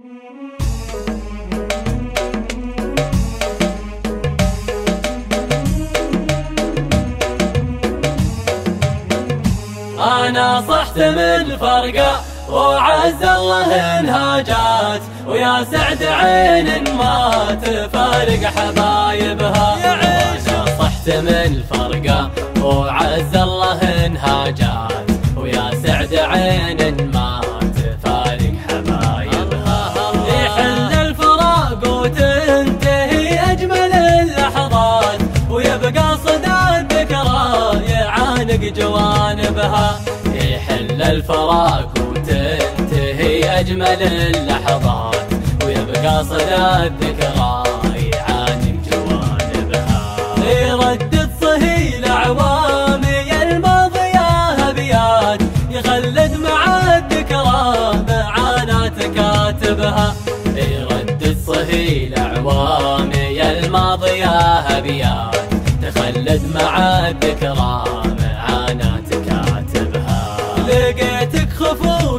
أنا صحت من فرقة وعز الله انهاجات، ويا سعد عين ما تفارق حبايبها. أنا صحت من فرقة وعز الله انهاجات، ويا سعد عين ما تفارق حبايبها. يحل الفراق وتنتهي أجمل اللحظات، ويبقى صدى الذكرى يعانق جوانبها. يحل الفراق وتنتهي أجمل اللحظات، ويبقى صدى الذكرى يعانق جوانبها. يردد صهيل أعوامي الماضية أبيات، يخلد مع الذكرى معاناة كاتبها. يردد صهيل أعوامي الماضية أبيات، تخلد مع الذكرى معاناة كاتبها. لقيتك خفوق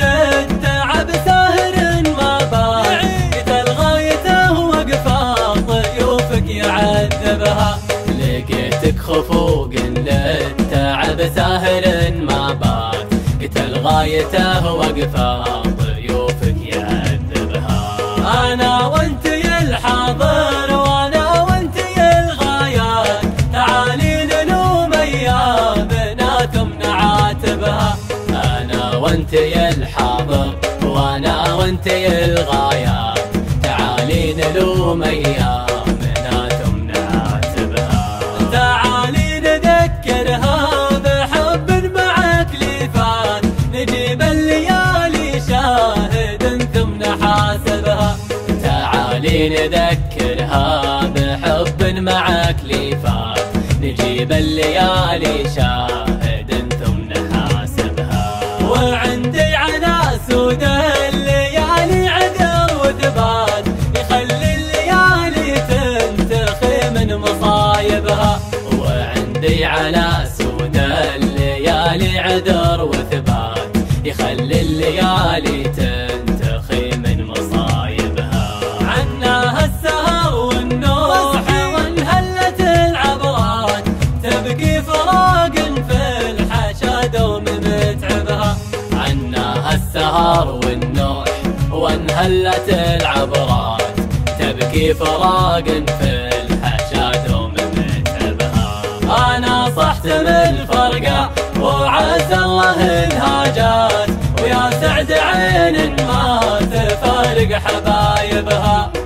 للتعب ساهر ما بات، قتل غايته وقفا ضيوفك يعذبها. لقيتك خفوق للتعب ساهر ما بات، قتل غايته وقفا ضيوفك يعذبها. أنا وانتي الحاضر وانا وانتي الغايات، تعالي نلوم ايامنا ثم نعاتبها. أنا وانتي الحاضر وانا وانتي الغايات، تعالي نلوم ايامنا ثم نعاتبها. تعالي نذكرها بحب معك لي فات، نجيب الليالي شاهد ثم نحاسبها. تعالي نذكرها بحب معك لي فات، نجيب الليالي شاهد ثم نحاسبها. وعندي على سود الليالي عذر وثبات، يخلي الليالي تنتخي من مصايبها. وعندي على سود الليالي عذر وثبات، يخلي الليالي تنتخي من مصايبها. عناها السهر والنوح وانهلت العبرات، تبكي فراق في الحشا دوم متعبها. عناها السهر والنوح وانهلت العبرات، تبكي فراق في الحشا دوم متعبها. أنا صحت من فرقة وعز الله انهاجات، ويا سعد عين ما تفارق حبايبها.